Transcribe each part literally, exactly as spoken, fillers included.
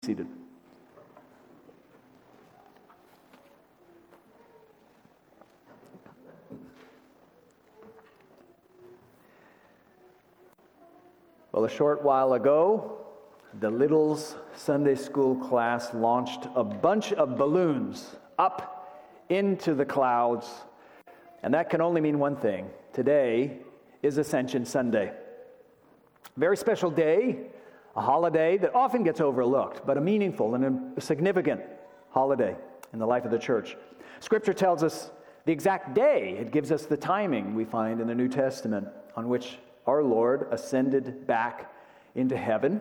Seated. Well, a short while ago, the Littles Sunday School class launched a bunch of balloons up into the clouds, and that can only mean one thing. Today is Ascension Sunday. Very special day. A holiday that often gets overlooked, but a meaningful and a significant holiday in the life of the church. Scripture tells us the exact day. It gives us the timing we find in the New Testament on which our Lord ascended back into heaven.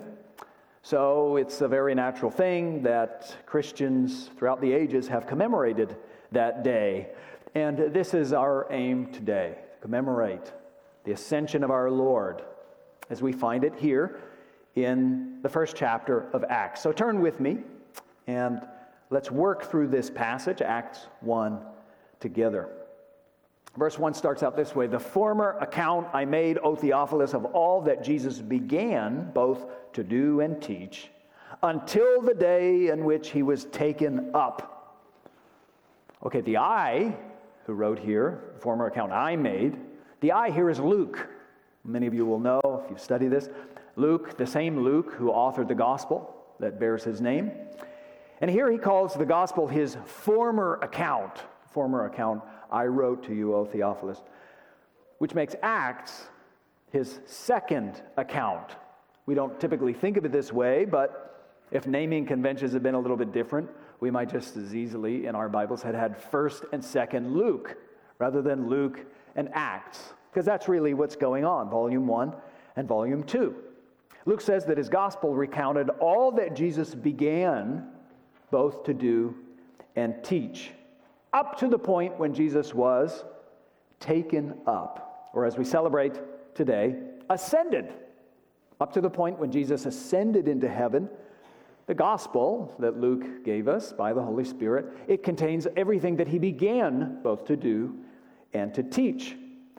So it's a very natural thing that Christians throughout the ages have commemorated that day. And this is our aim today, to commemorate the ascension of our Lord as we find it here in the first chapter of Acts. So turn with me and let's work through this passage, Acts one, together. Verse one starts out this way: "The former account I made, O Theophilus, of all that Jesus began both to do and teach, until the day in which he was taken up." Okay, the I who wrote here, the former account I made, the I here is Luke. Many of you will know if you've studied this. Luke, the same Luke who authored the gospel that bears his name. And here he calls the gospel his former account. Former account I wrote to you, O Theophilus, which makes Acts his second account. We don't typically think of it this way, but if naming conventions had been a little bit different, we might just as easily in our Bibles had had first and second Luke rather than Luke and Acts, because that's really what's going on, volume one and volume two. Luke says that his gospel recounted all that Jesus began both to do and teach, up to the point when Jesus was taken up, or as we celebrate today, ascended. Up to the point when Jesus ascended into heaven. The gospel that Luke gave us by the Holy Spirit, it contains everything that he began both to do and to teach.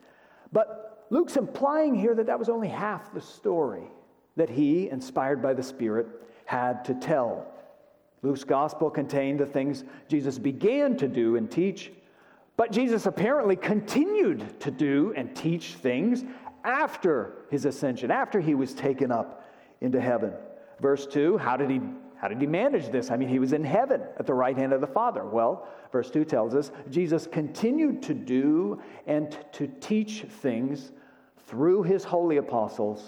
But Luke's implying here that that was only half the story that he, inspired by the Spirit, had to tell. Luke's gospel contained the things Jesus began to do and teach, but Jesus apparently continued to do and teach things after his ascension, after he was taken up into heaven. Verse two, how did he how did he manage this? I mean, he was in heaven at the right hand of the Father. Well, verse two tells us Jesus continued to do and to teach things through his holy apostles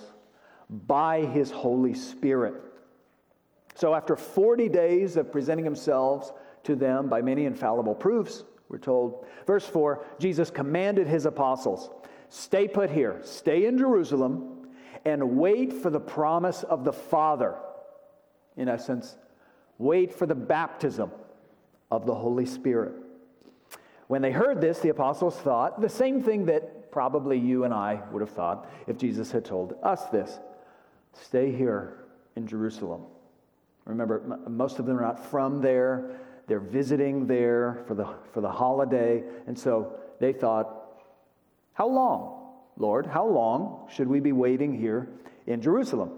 by his Holy Spirit. So after forty days of presenting himself to them by many infallible proofs, we're told, verse four, Jesus commanded his apostles, stay put here, stay in Jerusalem, and wait for the promise of the Father. In essence, wait for the baptism of the Holy Spirit. When they heard this, the apostles thought the same thing that probably you and I would have thought if Jesus had told us this. Stay here in Jerusalem. Remember, m- most of them are not from there. They're visiting there for the for the holiday. And so they thought, how long, Lord? How long should we be waiting here in Jerusalem?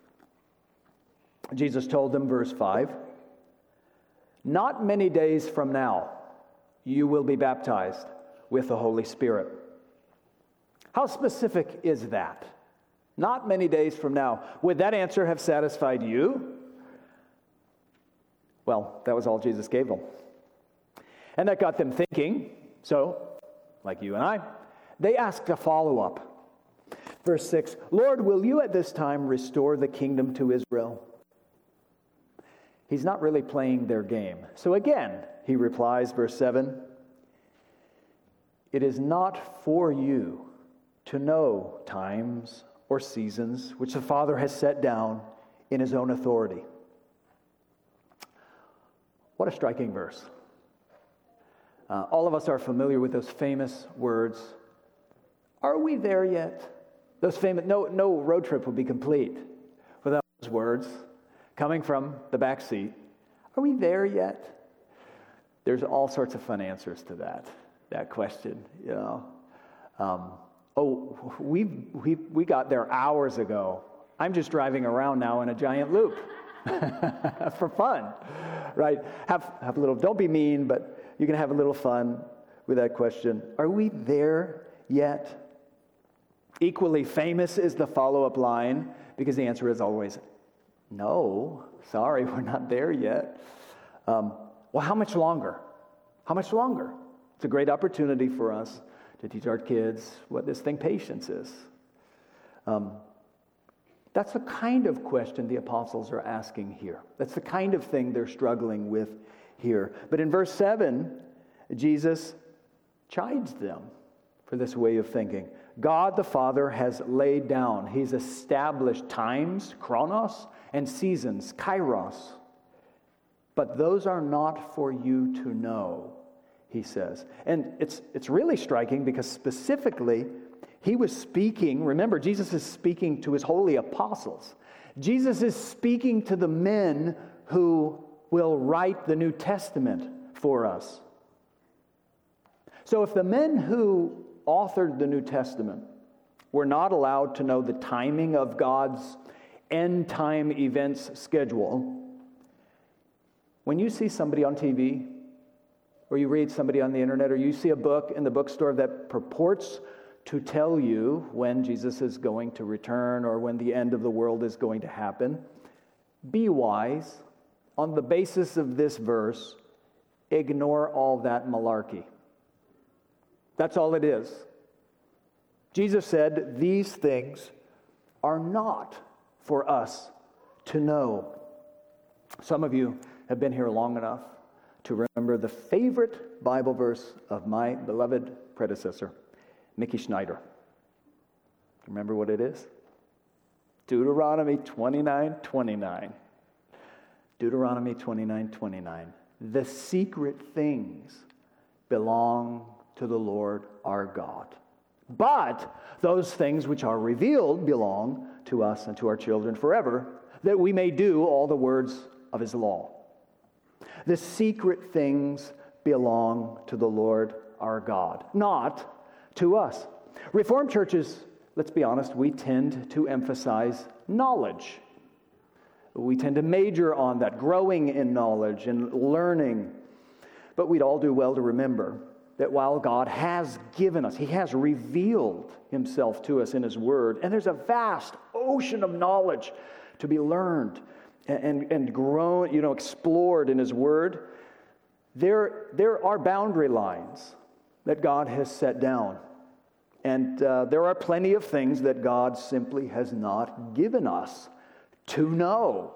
Jesus told them, verse five, not many days from now, you will be baptized with the Holy Spirit. How specific is that? Not many days from now. Would that answer have satisfied you? Well, that was all Jesus gave them. And that got them thinking. So, like you and I, they asked a follow-up. Verse six, Lord, will you at this time restore the kingdom to Israel? He's not really playing their game. So again, he replies, verse seven, it is not for you to know times or seasons which the Father has set down in his own authority. What a striking verse. Uh, all of us are familiar with those famous words, are we there yet? Those famous, no, no road trip would be complete without those words coming from the back seat. Are we there yet? There's all sorts of fun answers to that, that question, you know. Um, oh, we we we got there hours ago. I'm just driving around now in a giant loop. For fun, right? Have, have a little, don't be mean, but you can have a little fun with that question. Are we there yet? Equally famous is the follow-up line, because the answer is always, no, sorry, we're not there yet. Um, well, how much longer? How much longer? It's a great opportunity for us to teach our kids what this thing patience is. Um, that's the kind of question the apostles are asking here. That's the kind of thing they're struggling with here. But in verse seven, Jesus chides them for this way of thinking. God the Father has laid down, he's established times, chronos, and seasons, kairos. But those are not for you to know, he says. And it's it's really striking because specifically, he was speaking, remember, Jesus is speaking to his holy apostles. Jesus is speaking to the men who will write the New Testament for us. So if the men who authored the New Testament were not allowed to know the timing of God's end time events schedule, when you see somebody on T V, or you read somebody on the internet, or you see a book in the bookstore that purports to tell you when Jesus is going to return or when the end of the world is going to happen, be wise. On the basis of this verse, ignore all that malarkey. That's all it is. Jesus said these things are not for us to know. Some of you have been here long enough to remember the favorite Bible verse of my beloved predecessor, Mickey Schneider. Remember what it is? Deuteronomy twenty-nine twenty-nine. Deuteronomy twenty-nine twenty-nine. The secret things belong to the Lord our God. But those things which are revealed belong to us and to our children forever, that we may do all the words of his law. The secret things belong to the Lord our God, not to us. Reformed churches, let's be honest, we tend to emphasize knowledge. We tend to major on that, growing in knowledge and learning. But we'd all do well to remember that while God has given us, he has revealed himself to us in his word, and there's a vast ocean of knowledge to be learned and, and, and grown, you know, explored in his word, there, there are boundary lines that God has set down. And uh, there are plenty of things that God simply has not given us to know.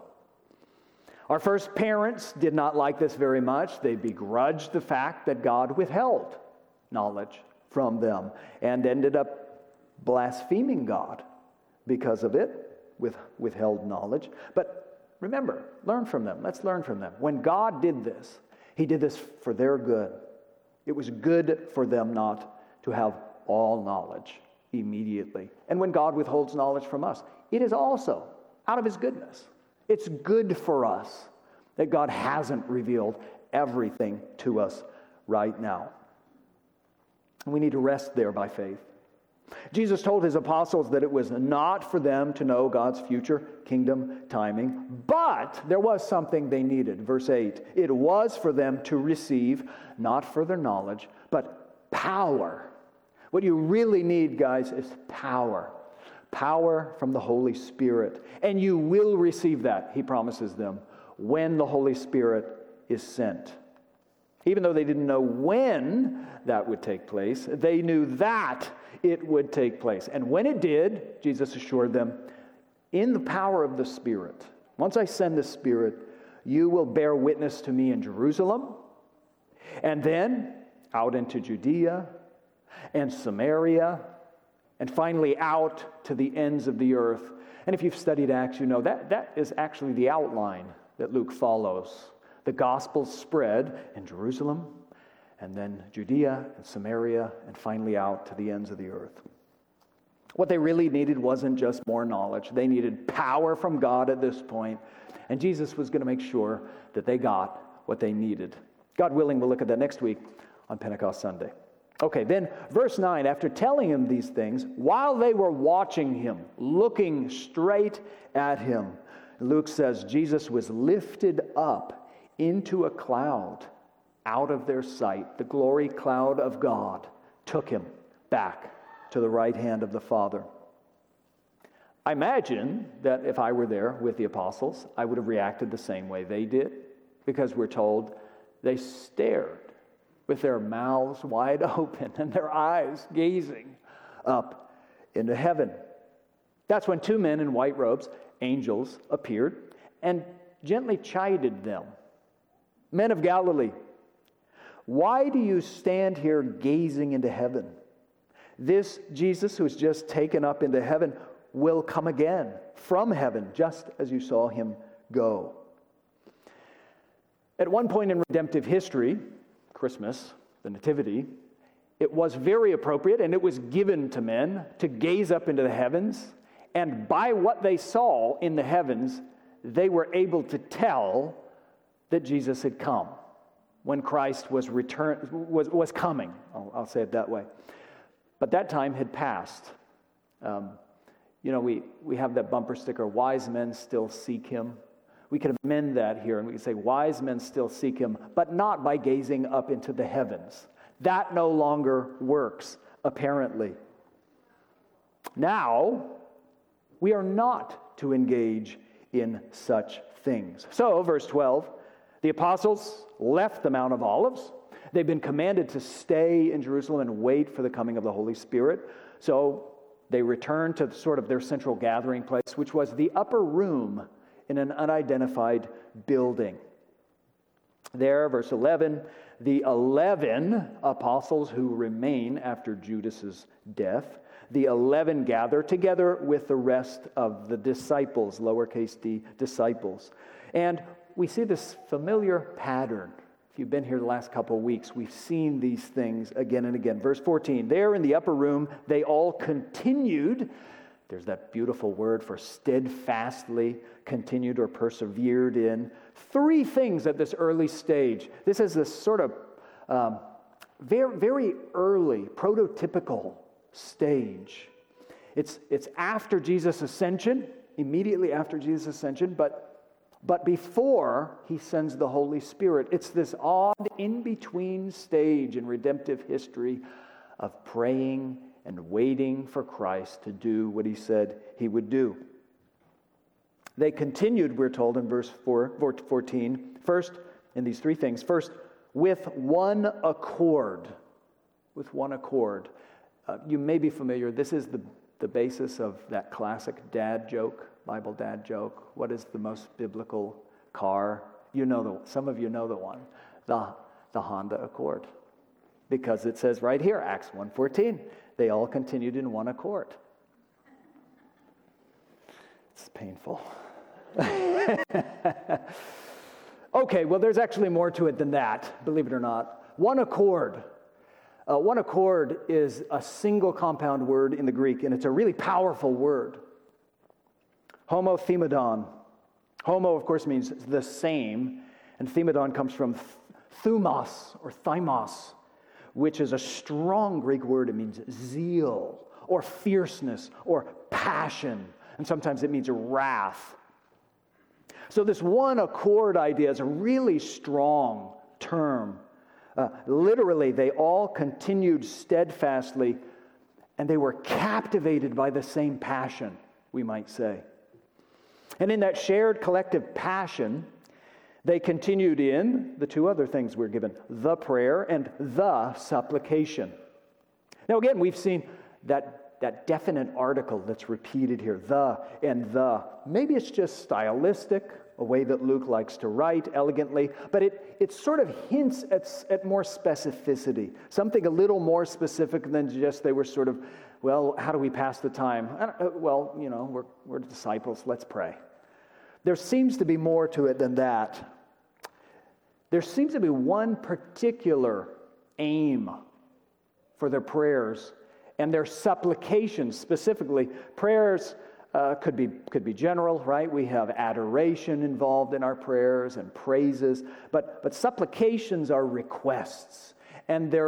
Our first parents did not like this very much. They begrudged the fact that God withheld knowledge from them and ended up blaspheming God because of it, with withheld knowledge. But remember, learn from them. Let's learn from them. When God did this, he did this for their good. It was good for them not to have all knowledge immediately. And when God withholds knowledge from us, it is also out of his goodness. It's good for us that God hasn't revealed everything to us right now. And we need to rest there by faith. Jesus told his apostles that it was not for them to know God's future kingdom timing, but there was something they needed. Verse eight, it was for them to receive not further knowledge, but power. What you really need, guys, is power. Power from the Holy Spirit. And you will receive that, he promises them, when the Holy Spirit is sent. Even though they didn't know when that would take place, they knew that it would take place. And when it did, Jesus assured them, in the power of the Spirit, once I send the Spirit, you will bear witness to me in Jerusalem, and then out into Judea and Samaria, and finally out to the ends of the earth. And if you've studied Acts, you know that that is actually the outline that Luke follows. The gospel spread in Jerusalem, and then Judea and Samaria, and finally out to the ends of the earth. What they really needed wasn't just more knowledge. They needed power from God at this point, and Jesus was going to make sure that they got what they needed. God willing, we'll look at that next week on Pentecost Sunday. Okay, then verse nine, after telling him these things, while they were watching him, looking straight at him, Luke says Jesus was lifted up into a cloud out of their sight. The glory cloud of God took him back to the right hand of the Father. I imagine that if I were there with the apostles, I would have reacted the same way they did, because we're told they stared with their mouths wide open and their eyes gazing up into heaven. That's when two men in white robes, angels, appeared and gently chided them. Men of Galilee, why do you stand here gazing into heaven? This Jesus who was just taken up into heaven will come again from heaven, just as you saw him go. At one point in redemptive history, Christmas, the Nativity, it was very appropriate and it was given to men to gaze up into the heavens, and by what they saw in the heavens, they were able to tell that Jesus had come when Christ was return was, was coming. I'll, I'll say it that way. But that time had passed. Um, you know, we, we have that bumper sticker, wise men still seek him. We could amend that here and we could say, wise men still seek him, but not by gazing up into the heavens. That no longer works, apparently. Now, we are not to engage in such things. So, verse twelve, the apostles left the Mount of Olives. They've been commanded to stay in Jerusalem and wait for the coming of the Holy Spirit. So, they returned to sort of their central gathering place, which was the upper room in an unidentified building. There, verse eleven, the eleven apostles who remain after Judas's death, the eleven gather together with the rest of the disciples, lowercase d, disciples. And we see this familiar pattern. If you've been here the last couple of weeks, we've seen these things again and again. Verse fourteen, there in the upper room, they all continued. There's that beautiful word for steadfastly, continued or persevered in. Three things at this early stage. This is this sort of um, very, very early, prototypical stage. It's, it's after Jesus' ascension, immediately after Jesus' ascension, but But before he sends the Holy Spirit, it's this odd in-between stage in redemptive history of praying and waiting for Christ to do what he said he would do. They continued, we're told in verse four, fourteen, first, in these three things, first, with one accord. With one accord. Uh, you may be familiar, this is the, the basis of that classic dad joke. Bible dad joke. What is the most biblical car? You know the some of you know the one, the the Honda Accord, because it says right here, Acts one fourteen. They all continued in one accord. It's painful. Okay, well, there's actually more to it than that. Believe it or not, one accord. Uh, one accord is a single compound word in the Greek, and it's a really powerful word. Homothemodon. Homo, of course, means the same, and themodon comes from thumos or thymos, which is a strong Greek word. It means zeal or fierceness or passion, and sometimes it means wrath. So this one accord idea is a really strong term. Uh, literally, they all continued steadfastly, and they were captivated by the same passion, we might say. And in that shared collective passion, they continued in the two other things we're given, the prayer and the supplication. Now again, we've seen that, that definite article that's repeated here, the and the. Maybe it's just stylistic, a way that Luke likes to write elegantly, but it, it sort of hints at, at more specificity, something a little more specific than just they were sort of, well, how do we pass the time? I don't, uh, well, you know, we're, we're disciples, let's pray. There seems to be more to it than that. There seems to be one particular aim for their prayers and their supplications specifically. Prayers uh, could be could be general, right? We have adoration involved in our prayers and praises, but but supplications are requests, and they're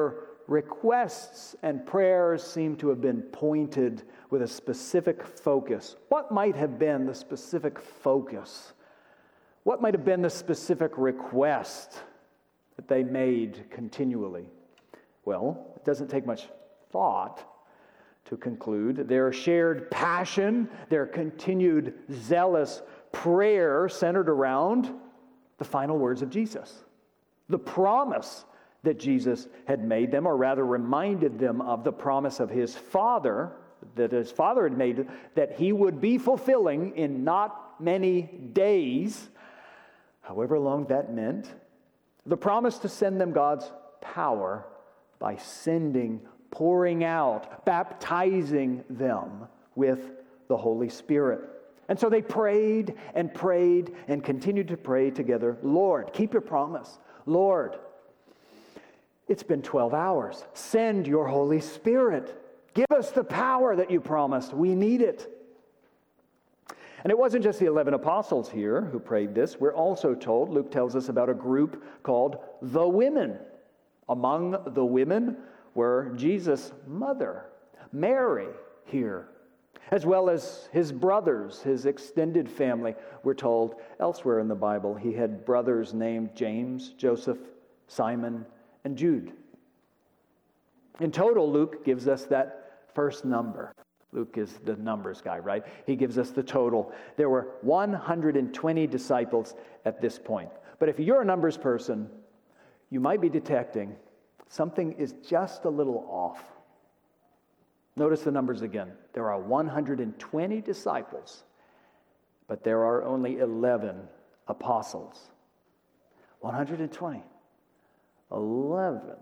requests and prayers seem to have been pointed with a specific focus. What might have been the specific focus? What might have been the specific request that they made continually? Well, it doesn't take much thought to conclude their shared passion, their continued zealous prayer centered around the final words of Jesus, the promise that Jesus had made them, or rather reminded them of the promise of his Father, that his Father had made, that he would be fulfilling in not many days, however long that meant, the promise to send them God's power by sending, pouring out, baptizing them with the Holy Spirit. And so they prayed and prayed and continued to pray together, Lord, keep your promise. Lord, it's been twelve hours. Send your Holy Spirit. Give us the power that you promised. We need it. And it wasn't just the eleven apostles here who prayed this. We're also told, Luke tells us about a group called the women. Among the women were Jesus' mother, Mary, here, as well as his brothers, his extended family. We're told elsewhere in the Bible he had brothers named James, Joseph, Simon, and Jude. In total, Luke gives us that first number. Luke is the numbers guy, right? He gives us the total. There were one hundred twenty disciples at this point. But if you're a numbers person, you might be detecting something is just a little off. Notice the numbers again. There are one hundred twenty disciples, but there are only eleven apostles. one hundred twenty. eleven.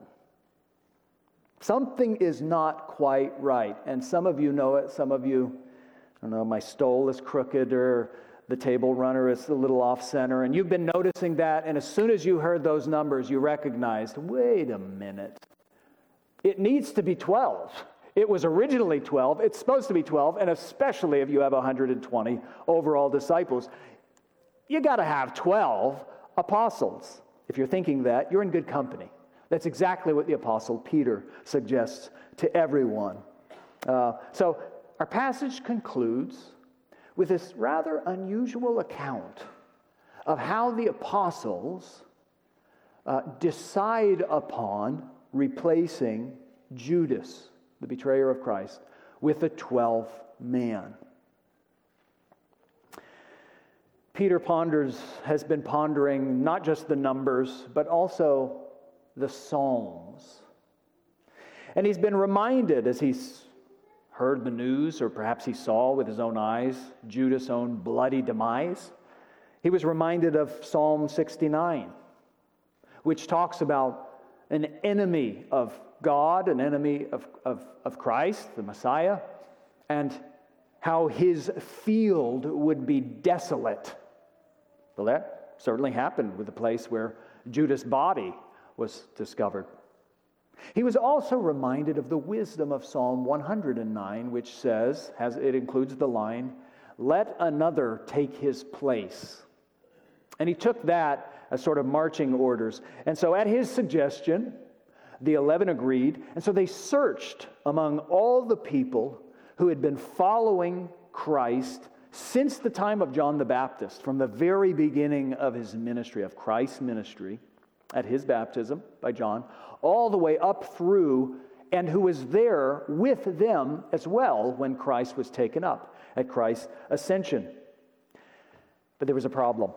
Something is not quite right. And some of you know it. Some of you, I don't know, my stole is crooked or the table runner is a little off center. And you've been noticing that. And as soon as you heard those numbers, you recognized, wait a minute. It needs to be twelve. It was originally twelve. It's supposed to be twelve. And especially if you have one hundred twenty overall disciples, you got to have twelve apostles. If you're thinking that, you're in good company. That's exactly what the Apostle Peter suggests to everyone. Uh, so our passage concludes with this rather unusual account of how the apostles uh, decide upon replacing Judas, the betrayer of Christ, with the twelfth man. Peter ponders, has been pondering not just the numbers, but also the Psalms. And he's been reminded as he's heard the news, or perhaps he saw with his own eyes, Judas' own bloody demise. He was reminded of Psalm sixty-nine, which talks about an enemy of God, an enemy of, of, of Christ, the Messiah, and how his field would be desolate. Well, that certainly happened with the place where Judas' body was discovered. He was also reminded of the wisdom of Psalm one hundred nine, which says, has, it includes the line, let another take his place. And he took that as sort of marching orders. And so at his suggestion, the eleven agreed. And so they searched among all the people who had been following Christ since the time of John the Baptist, from the very beginning of his ministry, of Christ's ministry, at his baptism by John, all the way up through, and who was there with them as well when Christ was taken up at Christ's ascension. But there was a problem.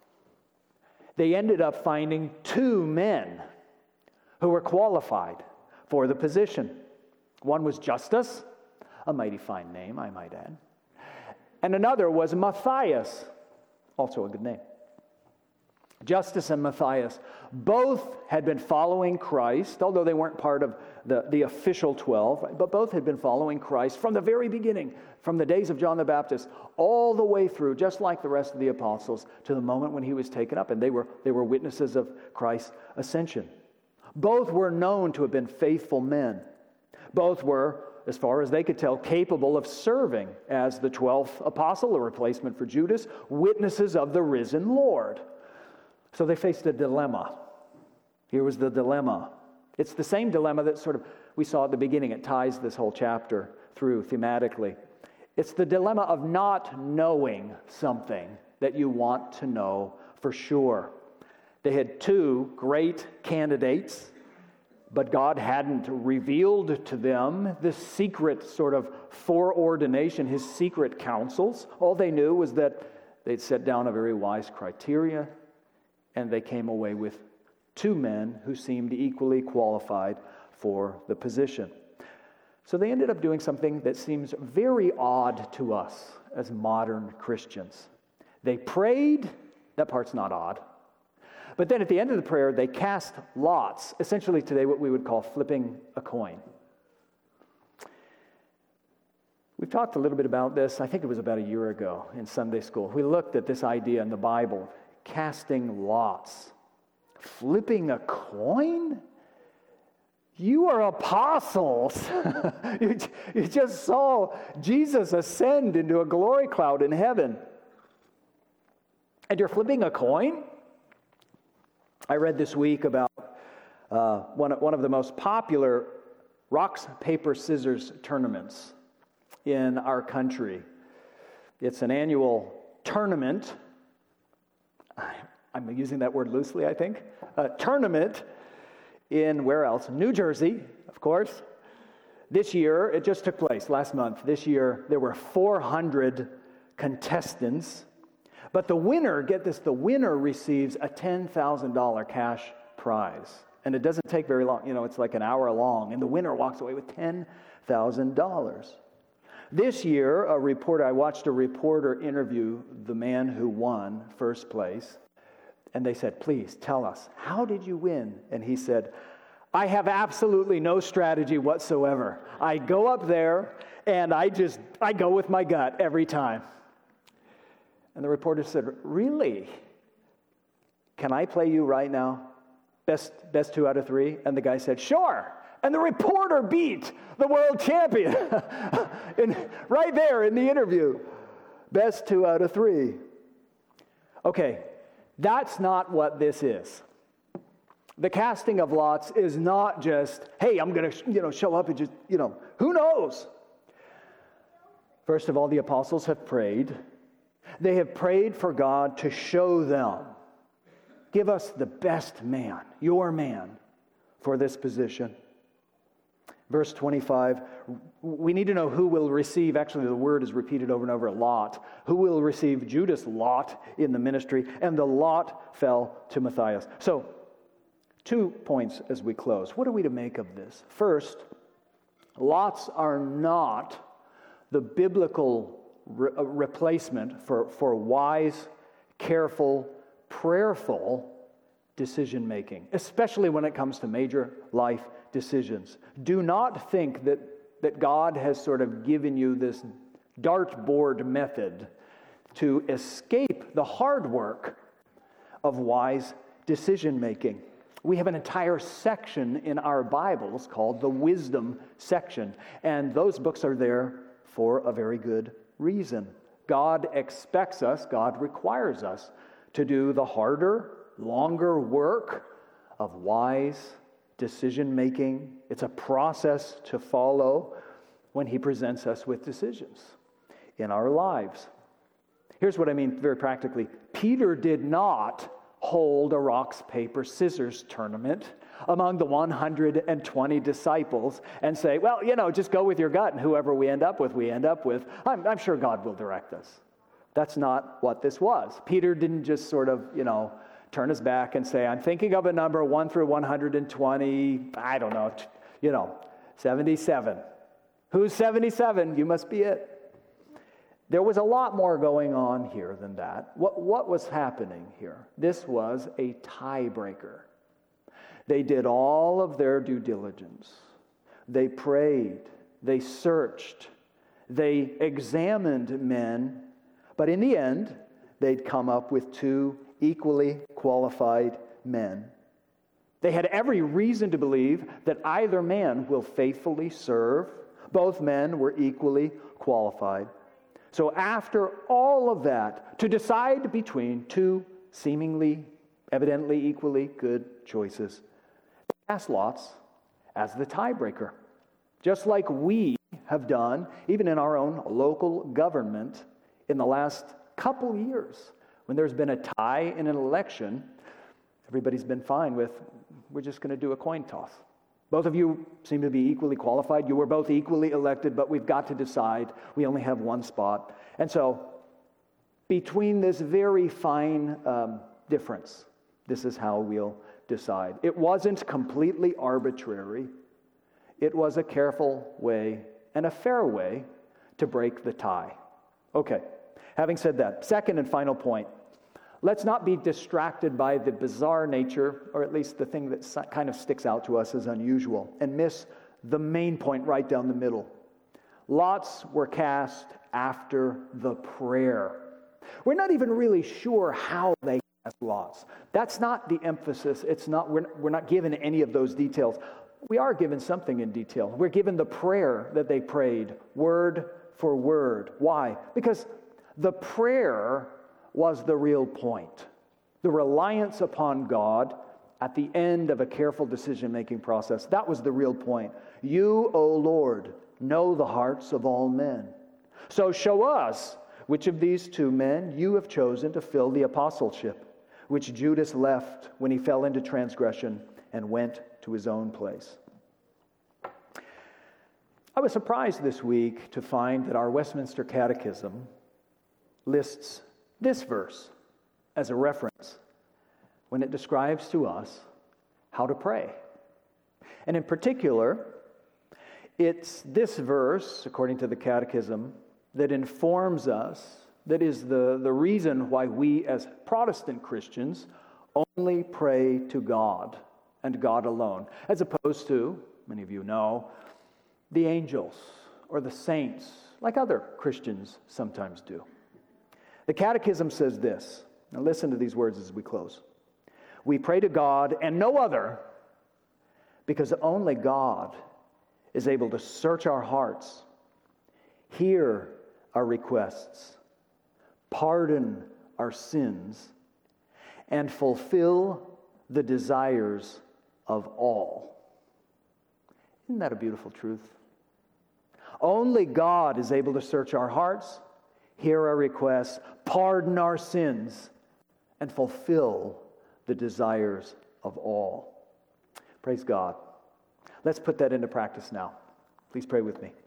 They ended up finding two men who were qualified for the position. One was Justus, a mighty fine name, I might add. And another was Matthias, also a good name. Justus and Matthias both had been following Christ, although they weren't part of the, the official twelve, but both had been following Christ from the very beginning, from the days of John the Baptist, all the way through, just like the rest of the apostles, to the moment when he was taken up, and they were, they were witnesses of Christ's ascension. Both were known to have been faithful men. Both were, as far as they could tell, capable of serving as the twelfth apostle, a replacement for Judas, witnesses of the risen Lord. So they faced a dilemma. Here was the dilemma. It's the same dilemma that sort of we saw at the beginning. It ties this whole chapter through thematically. It's the dilemma of not knowing something that you want to know for sure. They had two great candidates, but God hadn't revealed to them the secret sort of foreordination, his secret counsels. All they knew was that they'd set down a very wise criteria, and they came away with two men who seemed equally qualified for the position. So they ended up doing something that seems very odd to us as modern Christians. They prayed. That part's not odd. But then at the end of the prayer, they cast lots, essentially today what we would call flipping a coin. We've talked a little bit about this, I think it was about a year ago in Sunday school. We looked at this idea in the Bible, casting lots. Flipping a coin? You are apostles. you, you just saw Jesus ascend into a glory cloud in heaven. And you're flipping a coin? I read this week about uh, one, one of the most popular rocks, paper, scissors tournaments in our country. It's an annual tournament. I'm using that word loosely, I think. A tournament in, where else? New Jersey, of course. This year, it just took place last month. This year, there were four hundred contestants. But the winner, get this, the winner receives a ten thousand dollars cash prize. And it doesn't take very long. You know, it's like an hour long. And the winner walks away with ten thousand dollars. This year, a reporter, I watched a reporter interview the man who won first place. And they said, please tell us, how did you win? And he said, I have absolutely no strategy whatsoever. I go up there and I just, I go with my gut every time. And the reporter said, really? Can I play you right now? Best, best two out of three? And the guy said, sure. And the reporter beat the world champion in, right there in the interview. Best two out of three. Okay, that's not what this is. The casting of lots is not just, hey, I'm going to, you know, show up and just, you know, who knows? First of all, the apostles have prayed. They have prayed for God to show them, give us the best man, your man, for this position. Verse twenty-five, we need to know who will receive, actually the word is repeated over and over, lot, who will receive Judas' lot in the ministry, and the lot fell to Matthias. So, two points as we close. What are we to make of this? First, lots are not the biblical Re- replacement for, for wise, careful, prayerful decision making, especially when it comes to major life decisions. Do not think that, that God has sort of given you this dartboard method to escape the hard work of wise decision making. We have an entire section in our Bibles called the wisdom section, and those books are there for a very good reason. God expects us, God requires us to do the harder, longer work of wise decision making. It's a process to follow when he presents us with decisions in our lives. Here's what I mean very practically. Peter did not hold a rocks, paper, scissors tournament among the one hundred twenty disciples and say, well, you know, just go with your gut, and whoever we end up with, we end up with. I'm, I'm sure God will direct us. That's not what this was. Peter didn't just sort of, you know, turn his back and say, I'm thinking of a number one through one hundred twenty, I don't know, you know, seventy-seven. Who's seventy-seven? You must be it. There was a lot more going on here than that. What, what was happening here? This was a tiebreaker. They did all of their due diligence. They prayed. They searched. They examined men. But in the end, they'd come up with two equally qualified men. They had every reason to believe that either man will faithfully serve. Both men were equally qualified. So after all of that, to decide between two seemingly, evidently equally good choices, they cast lots as the tiebreaker, just like we have done, even in our own local government in the last couple years. When there's been a tie in an election, everybody's been fine with, we're just going to do a coin toss. Both of you seem to be equally qualified. You were both equally elected, but we've got to decide. We only have one spot. And so, between this very fine um, difference, this is how we'll decide. It wasn't completely arbitrary. It was a careful way and a fair way to break the tie. Okay, having said that, second and final point. Let's not be distracted by the bizarre nature, or at least the thing that kind of sticks out to us as unusual, and miss the main point right down the middle. Lots were cast after the prayer. We're not even really sure how they cast lots. That's not the emphasis. It's not. We're, we're not given any of those details. We are given something in detail. We're given the prayer that they prayed, word for word. Why? Because the prayer was the real point. The reliance upon God at the end of a careful decision-making process. That was the real point. You, O Lord, know the hearts of all men. So show us which of these two men you have chosen to fill the apostleship, which Judas left when he fell into transgression and went to his own place. I was surprised this week to find that our Westminster Catechism lists this verse as a reference when it describes to us how to pray. And in particular, it's this verse, according to the Catechism, that informs us, that is the, the reason why we as Protestant Christians only pray to God and God alone, as opposed to, many of you know, the angels or the saints, like other Christians sometimes do. The Catechism says this. Now listen to these words as we close. We pray to God and no other because only God is able to search our hearts, hear our requests, pardon our sins, and fulfill the desires of all. Isn't that a beautiful truth? Only God is able to search our hearts, hear our requests, pardon our sins, and fulfill the desires of all. Praise God. Let's put that into practice now. Please pray with me.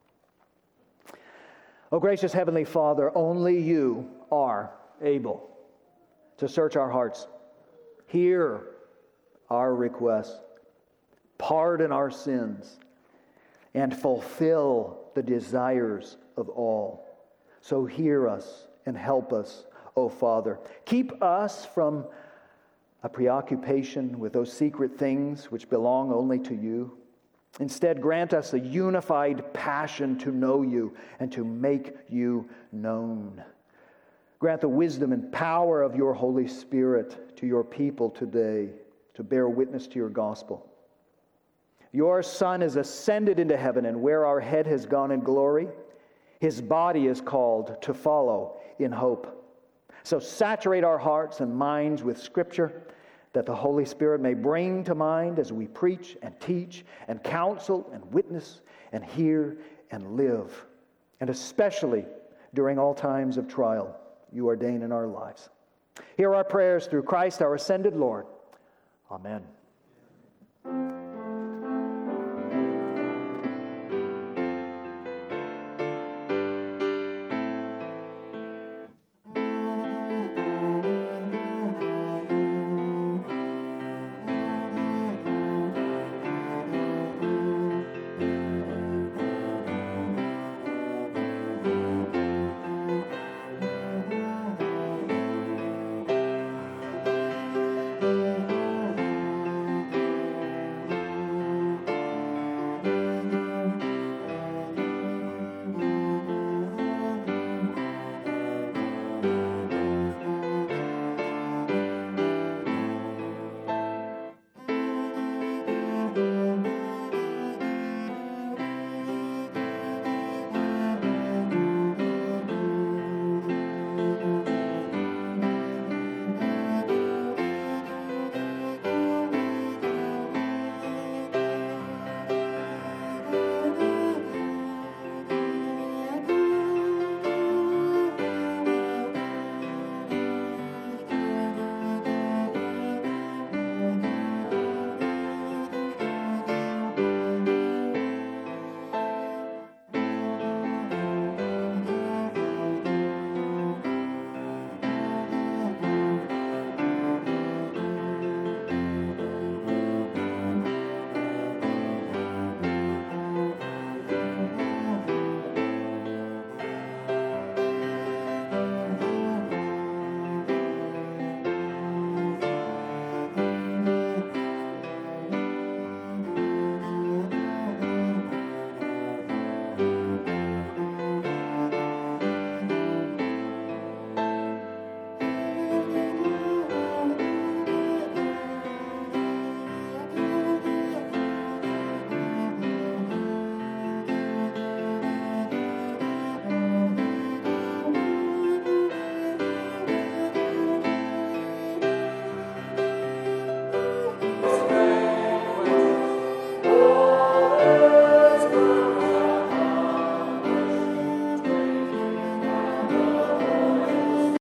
Oh, gracious Heavenly Father, only you are able to search our hearts, hear our requests, pardon our sins, and fulfill the desires of all. So hear us and help us, O Father. Keep us from a preoccupation with those secret things which belong only to you. Instead, grant us a unified passion to know you and to make you known. Grant the wisdom and power of your Holy Spirit to your people today to bear witness to your gospel. Your Son is ascended into heaven, and where our head has gone in glory, his body is called to follow in hope. So saturate our hearts and minds with Scripture, that the Holy Spirit may bring to mind as we preach and teach and counsel and witness and hear and live, and especially during all times of trial you ordain in our lives. Hear our prayers through Christ our ascended Lord. Amen.